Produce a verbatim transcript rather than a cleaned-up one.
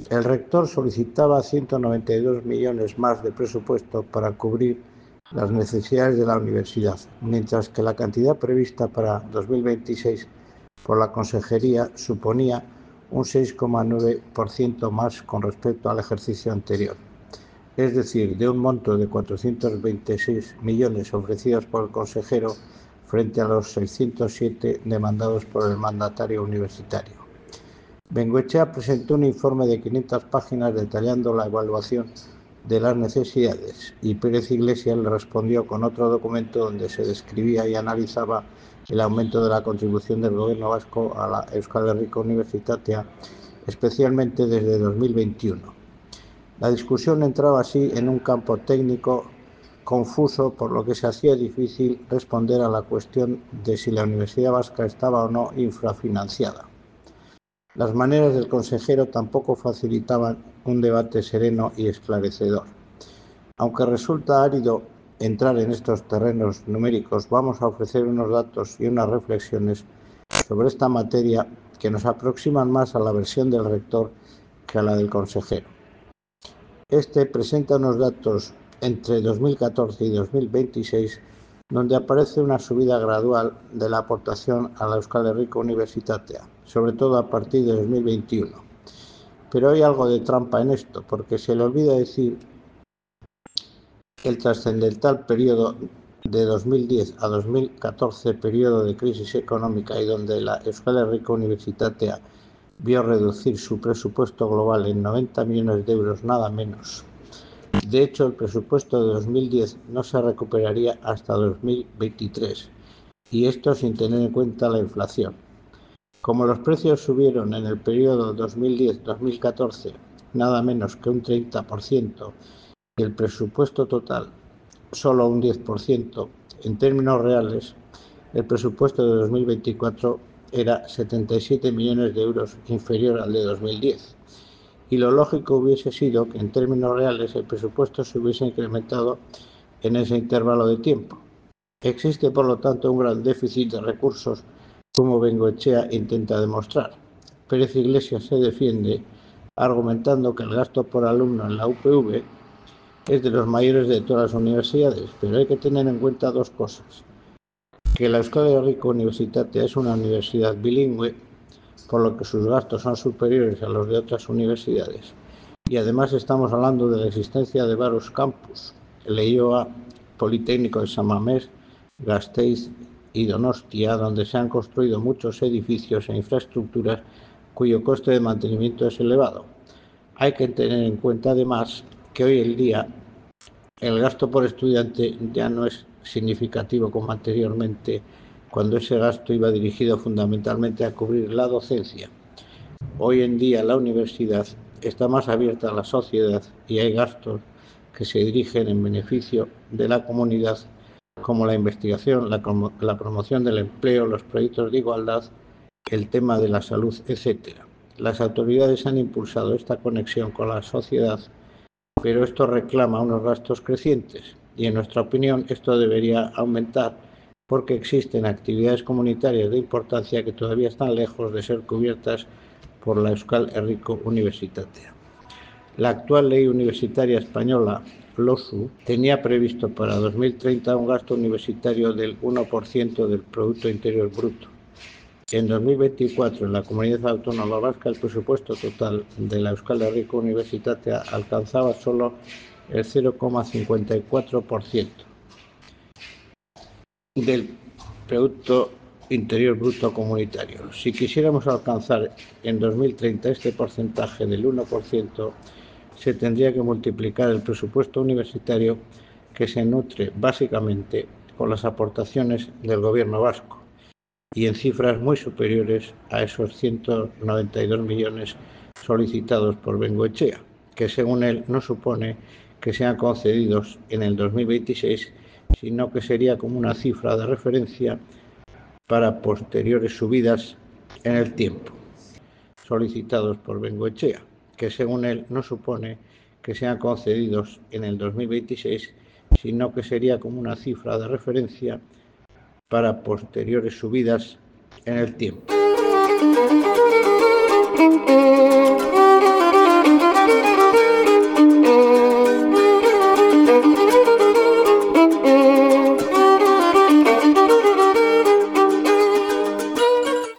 El rector solicitaba ciento noventa y dos millones más de presupuesto para cubrir las necesidades de la universidad, mientras que la cantidad prevista para dos mil veintiséis por la Consejería suponía un seis coma nueve por ciento más con respecto al ejercicio anterior. Es decir, de un monto de cuatrocientos veintiséis millones ofrecidos por el consejero frente a los seiscientos siete demandados por el mandatario universitario. Bengoechea presentó un informe de quinientas páginas detallando la evaluación de las necesidades y Pérez Iglesias le respondió con otro documento donde se describía y analizaba el aumento de la contribución del gobierno vasco a la Euskal Herriko Unibertsitatea, especialmente desde dos mil veintiuno. La discusión entraba así en un campo técnico confuso, por lo que se hacía difícil responder a la cuestión de si la Universidad Vasca estaba o no infrafinanciada. Las maneras del consejero tampoco facilitaban un debate sereno y esclarecedor. Aunque resulta árido entrar en estos terrenos numéricos, vamos a ofrecer unos datos y unas reflexiones sobre esta materia que nos aproximan más a la versión del rector que a la del consejero. Este presenta unos datos entre dos mil catorce y dos mil veintiséis, donde aparece una subida gradual de la aportación a la Euskal Herriko Unibertsitatea, sobre todo a partir de dos mil veintiuno. Pero hay algo de trampa en esto, porque se le olvida decir que el trascendental periodo de dos mil diez a dos mil catorce, periodo de crisis económica y donde la Euskal Herriko Unibertsitatea vio reducir su presupuesto global en noventa millones de euros, nada menos. De hecho, el presupuesto de dos mil diez no se recuperaría hasta dos mil veintitrés, y esto sin tener en cuenta la inflación. Como los precios subieron en el periodo dos mil diez a dos mil catorce nada menos que un treinta por ciento y el presupuesto total solo un diez por ciento, en términos reales, el presupuesto de dos mil veinticuatro era setenta y siete millones de euros inferior al de dos mil diez. Y lo lógico hubiese sido que en términos reales el presupuesto se hubiese incrementado en ese intervalo de tiempo. Existe, por lo tanto, un gran déficit de recursos, como Bengoechea intenta demostrar. Pérez Iglesias se defiende argumentando que el gasto por alumno en la U P V es de los mayores de todas las universidades, pero hay que tener en cuenta dos cosas: que la Euskal Herriko Unibertsitatea es una universidad bilingüe, por lo que sus gastos son superiores a los de otras universidades, y además estamos hablando de la existencia de varios campus, Leioa, Politécnico de San Mamés, Gasteiz y Donostia, donde se han construido muchos edificios e infraestructuras cuyo coste de mantenimiento es elevado. Hay que tener en cuenta además que hoy en día el gasto por estudiante ya no es significativo como anteriormente, cuando ese gasto iba dirigido fundamentalmente a cubrir la docencia. Hoy en día la universidad está más abierta a la sociedad y hay gastos que se dirigen en beneficio de la comunidad, como la investigación, la, la promoción del empleo, los proyectos de igualdad, el tema de la salud, etcétera. Las autoridades han impulsado esta conexión con la sociedad, pero esto reclama unos gastos crecientes y, en nuestra opinión, esto debería aumentar porque existen actividades comunitarias de importancia que todavía están lejos de ser cubiertas por la Euskal Herriko Unibertsitatea. La actual ley universitaria española, LOSU, tenía previsto para dos mil treinta un gasto universitario del uno por ciento del Producto Interior Bruto. En dos mil veinticuatro, en la Comunidad Autónoma Vasca, el presupuesto total de la Euskal Herriko Unibertsitatea alcanzaba solo el cero coma cincuenta y cuatro por ciento del Producto Interior Bruto Comunitario. Si quisiéramos alcanzar en dos mil treinta este porcentaje del uno por ciento, se tendría que multiplicar el presupuesto universitario, que se nutre básicamente con las aportaciones del gobierno vasco, y en cifras muy superiores a esos ciento noventa y dos millones solicitados por Bengoechea, que según él no supone que sean concedidos en el dos mil veintiséis, sino que sería como una cifra de referencia para posteriores subidas en el tiempo, solicitados por Bengoechea, que según él no supone que sean concedidos en el dos mil veintiséis, sino que sería como una cifra de referencia para posteriores subidas en el tiempo.